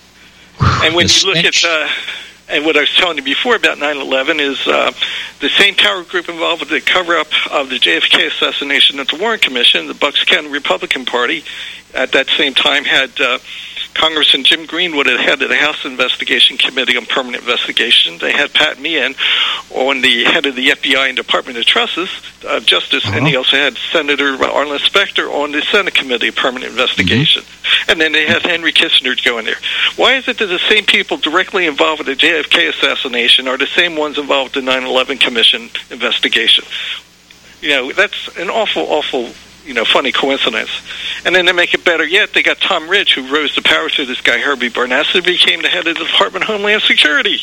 And when you look at... and what I was telling you before about 9/11 is the same power group involved with the cover-up of the JFK assassination at the Warren Commission, the Bucks County Republican Party, at that same time had Congressman Jim Greenwood at the head of the House Investigation Committee on Permanent Investigation. They had Pat Meehan on the head of the FBI and Department of Justice, and they also had Senator Arlen Specter on the Senate Committee of Permanent Investigation. And then they had Henry Kissinger go in there. Why is it that the same people directly involved with the JFK assassination are the same ones involved in the 9/11 Commission investigation? That's an awful funny coincidence. And then to make it better yet, they got Tom Ridge, who rose to power through this guy, Herbie Barness, who became the head of the Department of Homeland Security.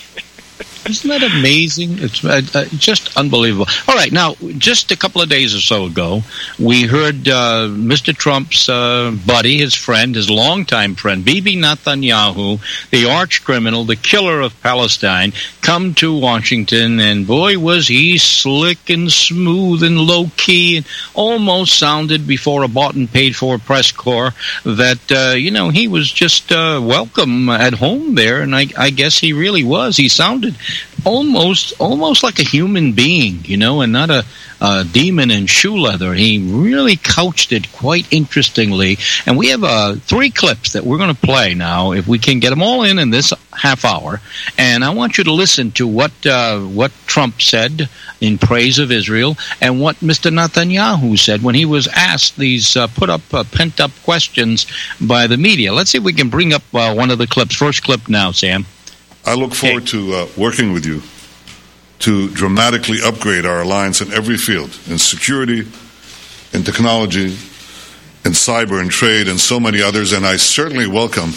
Isn't that amazing? It's just unbelievable. All right, now, just a couple of days or so ago, we heard Mr. Trump's buddy, his friend, his longtime friend, Bibi Netanyahu, the arch criminal, the killer of Palestine, come to Washington, and boy, was he slick and smooth and low-key, and almost sounded before a bought and paid-for press corps that, he was just welcome at home there, and I guess he really was. He sounded almost like a human being, and not a demon in shoe leather. He really couched it quite interestingly. And we have 3 clips that we're going to play now, if we can get them all in this half hour. And I want you to listen to what Trump said in praise of Israel and what Mr. Netanyahu said when he was asked these pent-up questions by the media. Let's see if we can bring up one of the clips. First clip now, Sam. I look forward to working with you to dramatically upgrade our alliance in every field, in security, in technology, in cyber and trade, and so many others. And I certainly welcome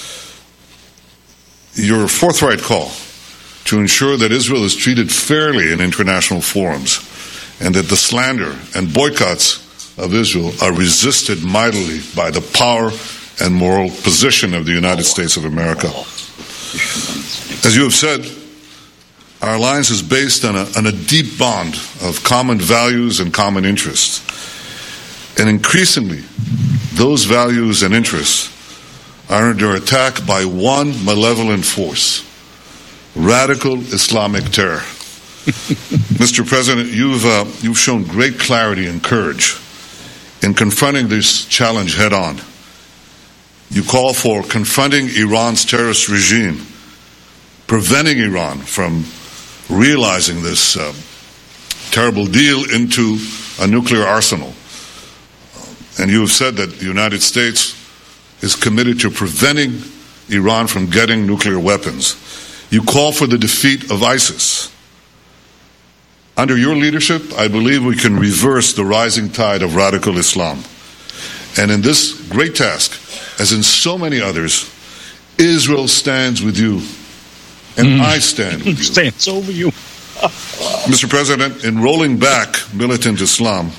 your forthright call to ensure that Israel is treated fairly in international forums, and that the slander and boycotts of Israel are resisted mightily by the power and moral position of the United States of America. As you have said, our alliance is based on a deep bond of common values and common interests. And increasingly, those values and interests are under attack by one malevolent force: radical Islamic terror. Mr. President, you've shown great clarity and courage in confronting this challenge head on. You call for confronting Iran's terrorist regime, preventing Iran from realizing this terrible deal into a nuclear arsenal. And you have said that the United States is committed to preventing Iran from getting nuclear weapons. You call for the defeat of ISIS. Under your leadership, I believe we can reverse the rising tide of radical Islam. And in this great task, as in so many others, Israel stands with you. And I stand with you. Stands over you. Mr. President, in rolling back militant Islam,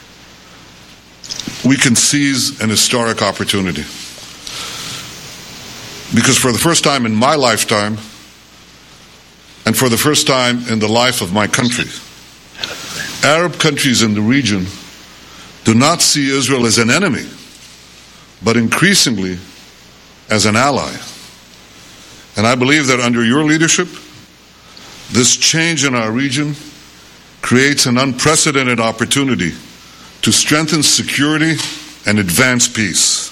we can seize an historic opportunity. Because for the first time in my lifetime, and for the first time in the life of my country, Arab countries in the region do not see Israel as an enemy, but increasingly as an ally. And I believe that under your leadership, this change in our region creates an unprecedented opportunity to strengthen security and advance peace.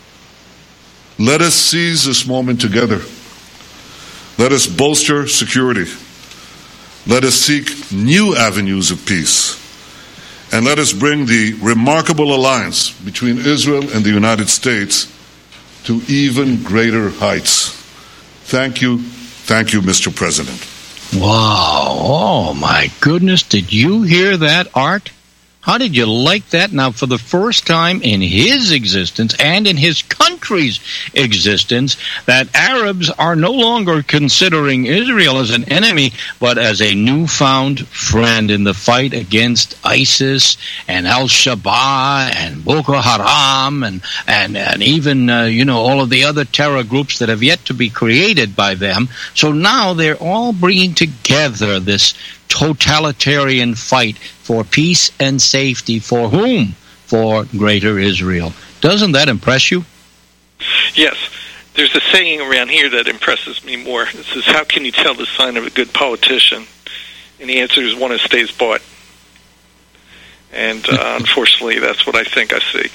Let us seize this moment together. Let us bolster security. Let us seek new avenues of peace. And let us bring the remarkable alliance between Israel and the United States to even greater heights. Thank you, Mr. President. Wow. Oh, my goodness. Did you hear that, Art? How did you like that? Now, for the first time in his existence and in his country's existence, that Arabs are no longer considering Israel as an enemy, but as a newfound friend in the fight against ISIS and Al-Shabaab and Boko Haram and even, all of the other terror groups that have yet to be created by them. So now they're all bringing together this totalitarian fight for peace and safety. For whom? For greater Israel. Doesn't that impress you? Yes. There's a saying around here that impresses me more. It says, how can you tell the sign of a good politician? And the answer is one who stays bought. And unfortunately, that's what I think I see.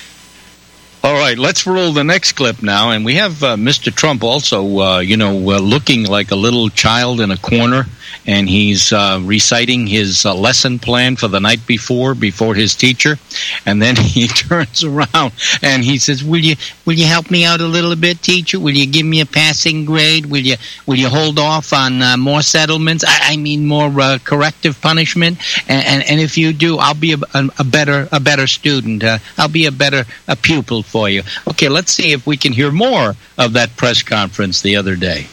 All right, let's roll the next clip now. And we have Mr. Trump also, looking like a little child in a corner. And he's reciting his lesson plan for the night before his teacher. And then he turns around and he says, Will you help me out a little bit, teacher? Will you give me a passing grade? Will you hold off on more settlements? I mean more corrective punishment. And if you do, I'll be a better student. I'll be a pupil for you. Okay, let's see if we can hear more of that press conference the other day.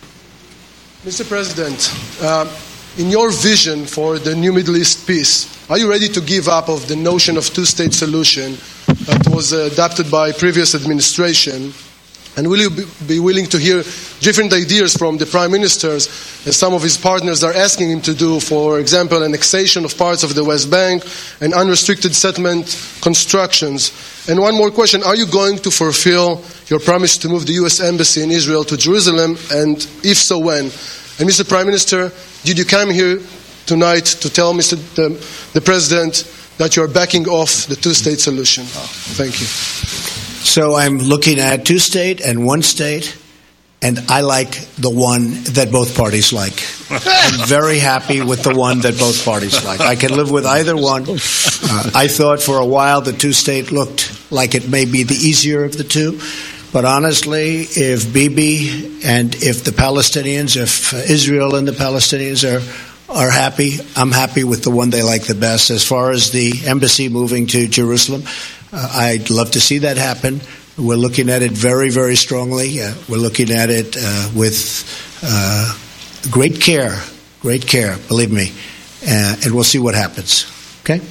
Mr. President, in your vision for the new Middle East peace, are you ready to give up of the notion of two-state solution that was adopted by previous administration? And will you be willing to hear different ideas from the Prime Minister, as some of his partners are asking him to do, for example, annexation of parts of the West Bank and unrestricted settlement constructions? And one more question, are you going to fulfill your promise to move the U.S. Embassy in Israel to Jerusalem, and if so, when? And Mr. Prime Minister, did you come here tonight to tell the President that you are backing off the two-state solution? Thank you. So I'm looking at two-state and one-state, and I like the one that both parties like. I'm very happy with the one that both parties like. I can live with either one. I thought for a while the two-state looked like it may be the easier of the two. But honestly, if Bibi and if the Palestinians, if Israel and the Palestinians are happy, I'm happy with the one they like the best. As far as the embassy moving to Jerusalem, I'd love to see that happen. We're looking at it very, very strongly. We're looking at it with great care, believe me. And we'll see what happens. Okay?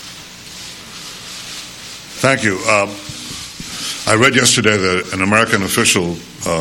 Thank you. I read yesterday that an American official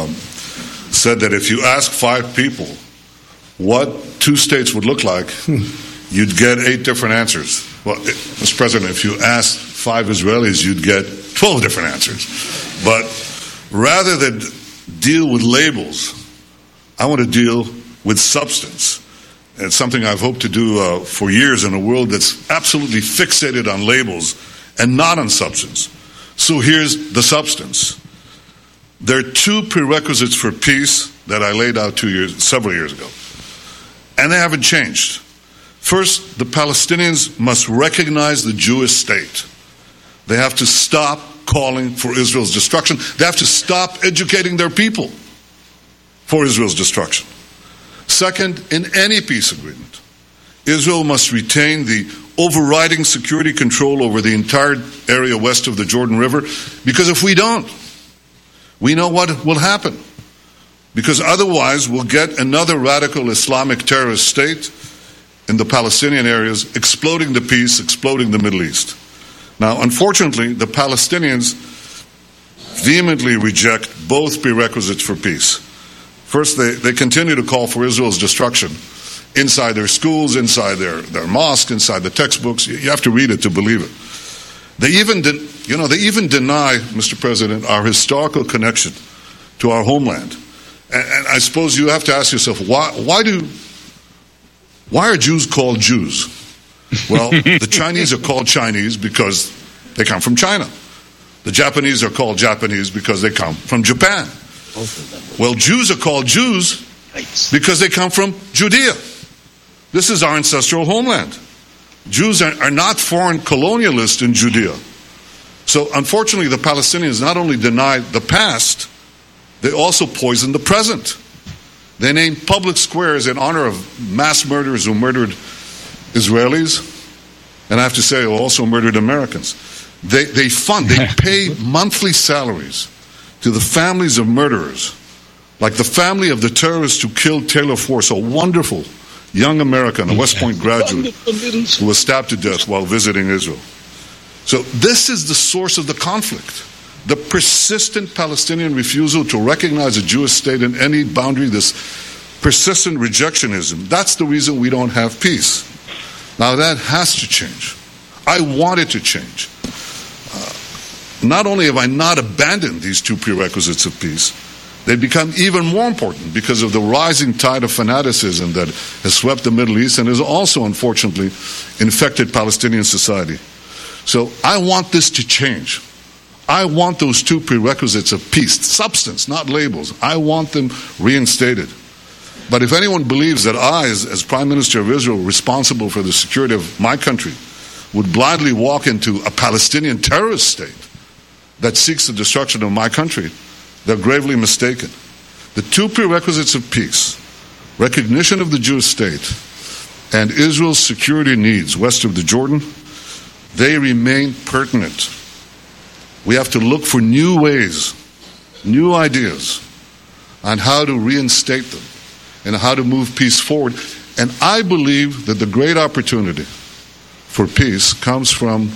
said that if you ask 5 people what 2 states would look like, you'd get 8 different answers. Well, Mr. President, if you asked 5 Israelis, you'd get 12 different answers. But rather than deal with labels, I want to deal with substance. And it's something I've hoped to do for years in a world that's absolutely fixated on labels and not on substance. So here's the substance. There are 2 prerequisites for peace that I laid out several years ago. And they haven't changed. First, the Palestinians must recognize the Jewish state. They have to stop calling for Israel's destruction. They have to stop educating their people for Israel's destruction. Second, in any peace agreement, Israel must retain the overriding security control over the entire area west of the Jordan River, because if we don't, we know what will happen. Because otherwise we'll get another radical Islamic terrorist state in the Palestinian areas, exploding the peace, exploding the Middle East. Now, unfortunately, the Palestinians vehemently reject both prerequisites for peace. First, they continue to call for Israel's destruction inside their schools, inside their mosques, inside the textbooks. You have to read it to believe it. They even deny, Mr. President, our historical connection to our homeland. And I suppose you have to ask yourself, why are Jews called Jews? Well, the Chinese are called Chinese because they come from China. The Japanese are called Japanese because they come from Japan. Well, Jews are called Jews because they come from Judea. This is our ancestral homeland. Jews are not foreign colonialists in Judea. So, unfortunately, the Palestinians not only deny the past, they also poison the present. They name public squares in honor of mass murderers who murdered Israelis, and I have to say, also murdered Americans. They pay monthly salaries to the families of murderers, like the family of the terrorist who killed Taylor Force, a wonderful young American, a West Point graduate, who was stabbed to death while visiting Israel. So this is the source of the conflict. The persistent Palestinian refusal to recognize a Jewish state in any boundary, this persistent rejectionism, that's the reason we don't have peace. Now that has to change. I want it to change. Not only have I not abandoned these 2 prerequisites of peace, they've become even more important because of the rising tide of fanaticism that has swept the Middle East and has also, unfortunately, infected Palestinian society. So I want this to change. I want those 2 prerequisites of peace, substance, not labels. I want them reinstated. But if anyone believes that I, as Prime Minister of Israel, responsible for the security of my country, would blindly walk into a Palestinian terrorist state that seeks the destruction of my country, they're gravely mistaken. The 2 prerequisites of peace, recognition of the Jewish state, and Israel's security needs west of the Jordan, they remain pertinent. We have to look for new ways, new ideas on how to reinstate them and how to move peace forward. And I believe that the great opportunity for peace comes from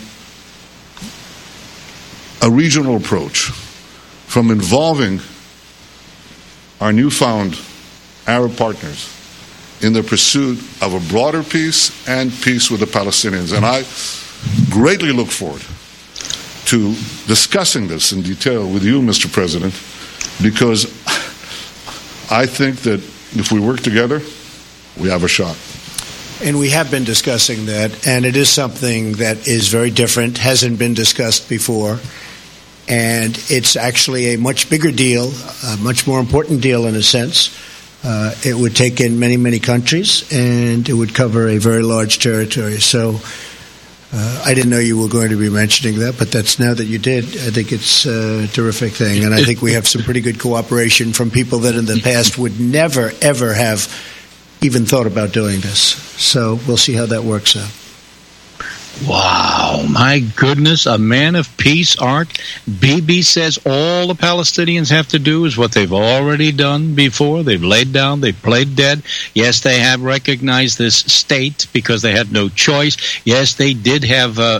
a regional approach, from involving our newfound Arab partners in the pursuit of a broader peace and peace with the Palestinians. And I greatly look forward to discussing this in detail with you, Mr. President, because I think that if we work together, we have a shot. And we have been discussing that, and it is something that is very different, hasn't been discussed before, and it's actually a much bigger deal, a much more important deal in a sense. It would take in many, many countries, and it would cover a very large territory. So I didn't know you were going to be mentioning that, but that's now that you did. I think it's a terrific thing, and I think we have some pretty good cooperation from people that in the past would never, ever have even thought about doing this. So we'll see how that works out. Wow, my goodness, a man of peace, Art. Bibi says all the Palestinians have to do is what they've already done before. They've laid down, they've played dead. Yes, they have recognized this state because they had no choice. Yes, they did have, a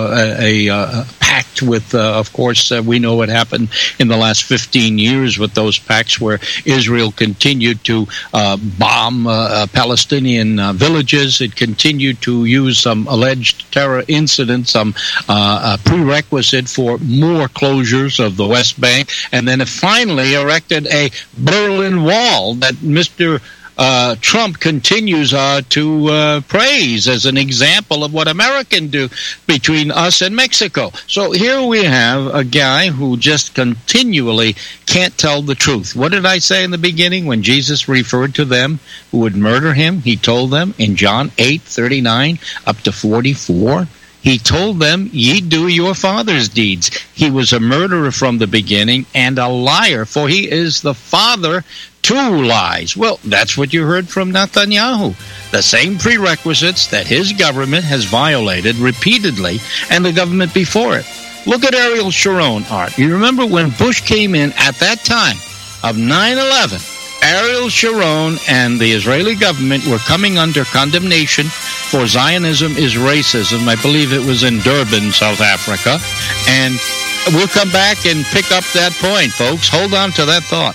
pact with, of course, we know what happened in the last 15 years with those pacts where Israel continued to bomb Palestinian villages. It continued to use some alleged terror incidents, some prerequisite for more closures of the West Bank, and then it finally erected a Berlin Wall that Mr. Trump continues to praise as an example of what America can do between us and Mexico. So here we have a guy who just continually can't tell the truth. What did I say in the beginning when Jesus referred to them who would murder him? He told them in John 8:39 up to 44, he told them, ye do your father's deeds. He was a murderer from the beginning and a liar, for he is the father to lies. Well, that's what you heard from Netanyahu. The same prerequisites that his government has violated repeatedly, and the government before it. Look at Ariel Sharon, Art. You remember when Bush came in at that time of 9/11, Ariel Sharon and the Israeli government were coming under condemnation for Zionism is racism. I believe it was in Durban, South Africa. And we'll come back and pick up that point, folks. Hold on to that thought.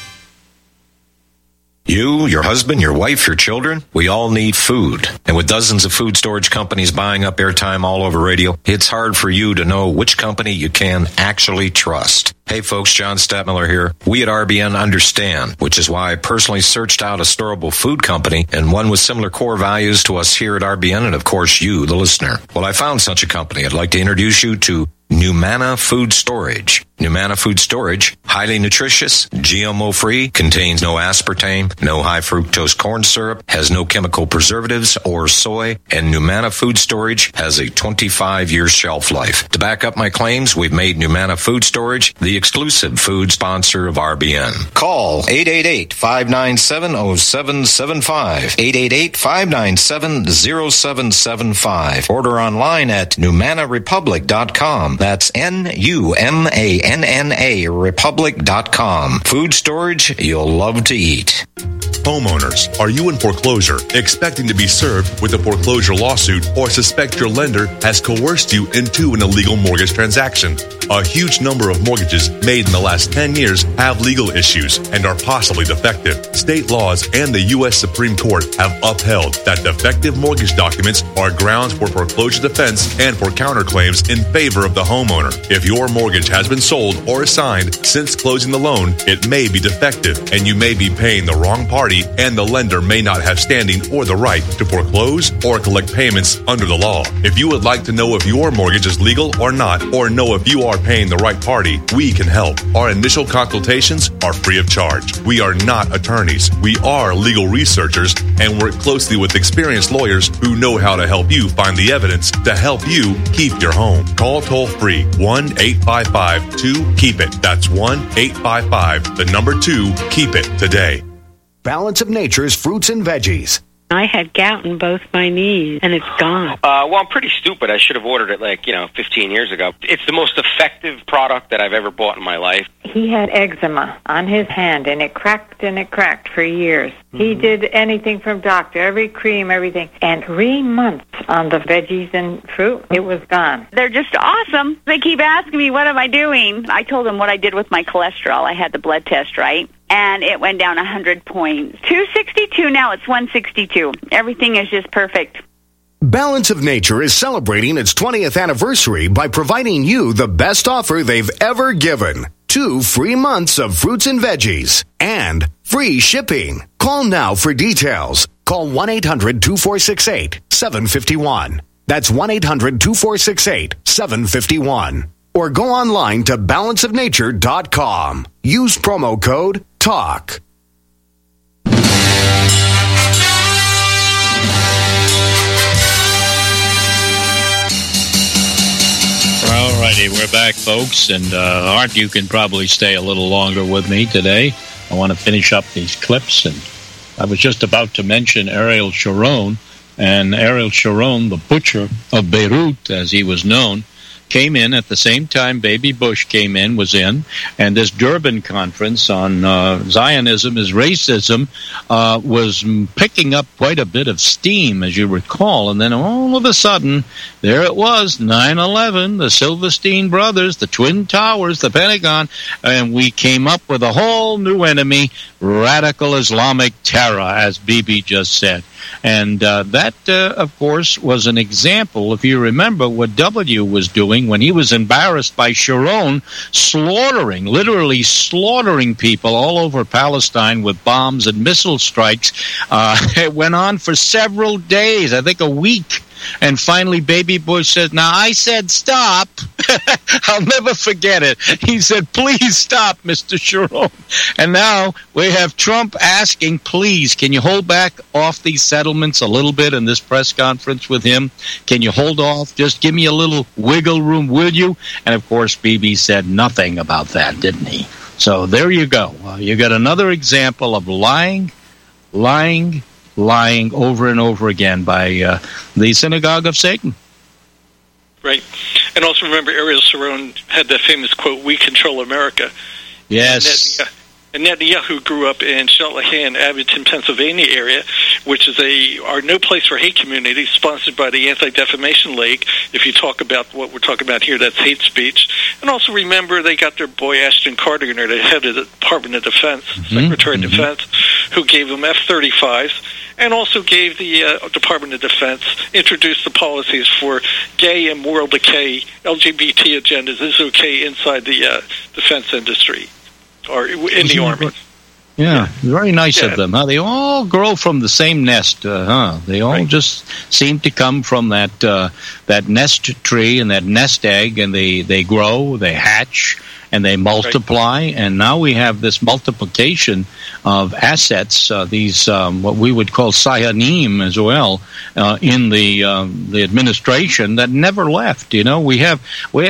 You, your husband, your wife, your children, we all need food. And with dozens of food storage companies buying up airtime all over radio, it's hard for you to know which company you can actually trust. Hey folks, John Stadtmiller here. We at RBN understand, which is why I personally searched out a storable food company and one with similar core values to us here at RBN and of course you, the listener. Well, I found such a company. I'd like to introduce you to Numana Food Storage. Numana Food Storage, highly nutritious, GMO-free, contains no aspartame, no high fructose corn syrup, has no chemical preservatives or soy, and Numana Food Storage has a 25-year shelf life. To back up my claims, we've made Numana Food Storage the exclusive food sponsor of RBN. Call 888-597-0775, 888-597-0775. Order online at NumanaRepublic.com. That's NUMANNA Republic.com. Food storage you'll love to eat. Homeowners, are you in foreclosure, expecting to be served with a foreclosure lawsuit, or suspect your lender has coerced you into an illegal mortgage transaction? A huge number of mortgages made in the last 10 years have legal issues and are possibly defective. State laws and the U.S. Supreme Court have upheld that defective mortgage documents are grounds for foreclosure defense and for counterclaims in favor of the homeowner. If your mortgage has been sold or assigned since closing the loan, it may be defective and you may be paying the wrong party, and the lender may not have standing or the right to foreclose or collect payments under the law. If you would like to know if your mortgage is legal or not, or know if you are paying the right party, we can help. Our initial consultations are free of charge. We are not attorneys. We are legal researchers and work closely with experienced lawyers who know how to help you find the evidence to help you keep your home. Call toll-free 1-855-2-KEEP-IT. That's 1-855-2-KEEP-IT today. Balance of Nature's fruits and veggies. I had gout in both my knees, and it's gone. Well, I'm pretty stupid. I should have ordered it 15 years ago. It's the most effective product that I've ever bought in my life. He had eczema on his hand, and it cracked for years. Mm-hmm. He did anything from doctor, every cream, everything. And 3 months on the veggies and fruit, it was gone. They're just awesome. They keep asking me, what am I doing? I told them what I did with my cholesterol. I had the blood test, right? And it went down 100 points. 262, now it's 162. Everything is just perfect. Balance of Nature is celebrating its 20th anniversary by providing you the best offer they've ever given. 2 free months of fruits and veggies and free shipping. Call now for details. Call 1-800-2468-751. That's 1-800-2468-751. Or go online to balanceofnature.com. Use promo code TALK. Okay, we're back, folks, and Art, you can probably stay a little longer with me today. I want to finish up these clips, and I was just about to mention Ariel Sharon, and Ariel Sharon, the butcher of Beirut, as he was known, came in at the same time Baby Bush was in, and this Durban conference on Zionism is racism was picking up quite a bit of steam, as you recall, and then all of a sudden, there it was, 9/11, the Silverstein brothers, the Twin Towers, the Pentagon, and we came up with a whole new enemy, radical Islamic terror, as Bibi just said. And that, of course, was an example, if you remember, what W was doing when he was embarrassed by Sharon literally slaughtering people all over Palestine with bombs and missile strikes. It went on for several days, I think a week. And finally, Baby Bush says, now, I said stop. I'll never forget it. He said, please stop, Mr. Sharon. And now we have Trump asking, please, can you hold back off these settlements a little bit in this press conference with him? Can you hold off? Just give me a little wiggle room, will you? And, of course, Bibi said nothing about that, didn't he? So there you go. You got another example of lying over and over again by the synagogue of Satan. Right. And also remember, Ariel Sharon had that famous quote, "We control America." Yes. And Netanyahu grew up in Charlottetown, Abington, Pennsylvania area, which is our No Place for Hate community, sponsored by the Anti-Defamation League. If you talk about what we're talking about here, that's hate speech. And also remember, they got their boy Ashton Carter in there, the head of the Department of Defense, Secretary of Defense, who gave them F-35s, and also gave the Department of Defense, introduced the policies for gay and moral decay, LGBT agendas. This is okay inside the defense industry. Or in the Army. Yeah, very nice of them. Huh? They all grow from the same nest, They all just seem to come from that nest tree and that nest egg, and they grow, they hatch, and they multiply. And now we have this multiplication of assets, these what we would call Sayanim as well, in the administration that never left. You know, we have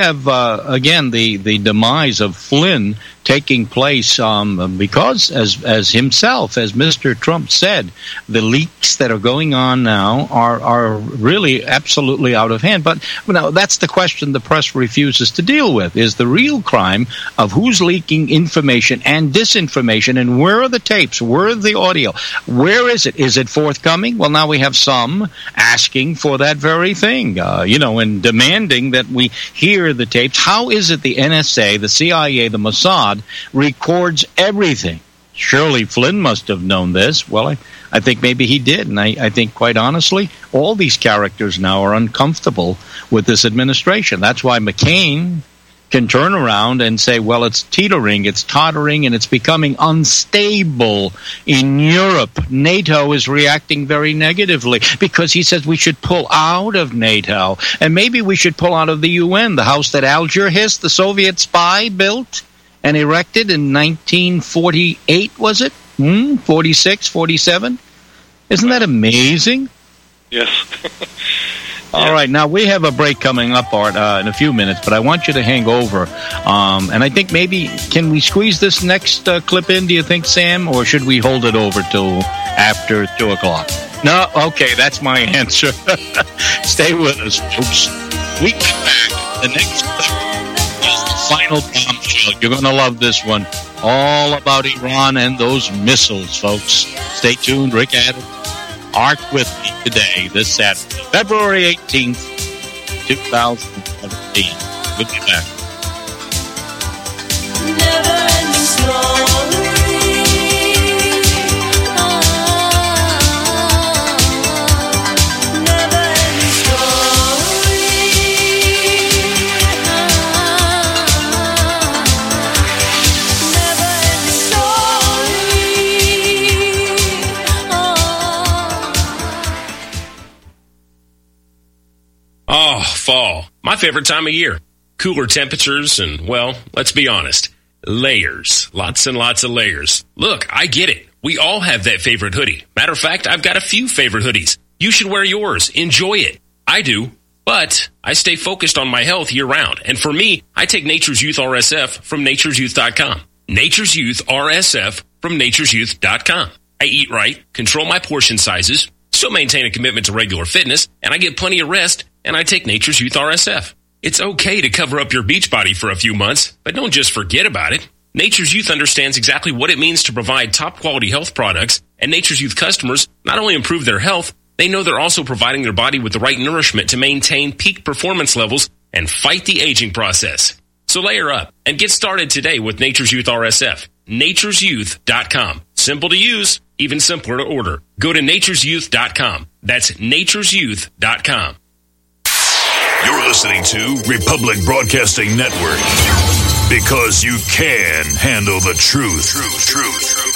again the demise of Flynn taking place because, as himself, as Mr. Trump said, the leaks that are going on now are really absolutely out of hand. But now that's the question the press refuses to deal with, is the real crime of who's leaking information and disinformation, and where are the tapes, where are the audio, where is it? Is it forthcoming? Well, now we have some asking for that very thing, and demanding that we hear the tapes. How is it the NSA, the CIA, the Mossad records everything? Surely Flynn must have known this. Well, I think maybe he did, and I think, quite honestly, all these characters now are uncomfortable with this administration. That's why McCain can turn around and say, well, it's teetering, it's tottering, and it's becoming unstable in Europe. NATO is reacting very negatively because he says we should pull out of NATO, and maybe we should pull out of the UN, the house that Alger Hiss, the Soviet spy, built and erected in 1948, was it? 46, 47? Isn't that amazing? Yes. All right, now we have a break coming up, Art, in a few minutes, but I want you to hang over. And I think maybe, can we squeeze this next clip in, do you think, Sam? Or should we hold it over till after 2 o'clock? No? Okay, that's my answer. Stay with us, folks. We get back. The next clip is the final bombshell. You're going to love this one. All about Iran and those missiles, folks. Stay tuned. Rick Adams, Art with me today, this Saturday, February 18th, 2017. We'll be back. Never-ending story. Oh, fall. My favorite time of year. Cooler temperatures and, well, let's be honest, layers. Lots and lots of layers. Look, I get it. We all have that favorite hoodie. Matter of fact, I've got a few favorite hoodies. You should wear yours. Enjoy it. I do. But I stay focused on my health year-round. And for me, I take Nature's Youth RSF from nature'syouth.com. Nature's Youth RSF from nature'syouth.com. I eat right, control my portion sizes, still maintain a commitment to regular fitness, and I get plenty of rest, and I take Nature's Youth RSF. It's okay to cover up your beach body for a few months, but don't just forget about it. Nature's Youth understands exactly what it means to provide top-quality health products, and Nature's Youth customers not only improve their health, they know they're also providing their body with the right nourishment to maintain peak performance levels and fight the aging process. So layer up and get started today with Nature's Youth RSF. nature'syouth.com. Simple to use, even simpler to order. Go to nature'syouth.com. That's nature'syouth.com. You're listening to Republic Broadcasting Network, because you can handle the truth.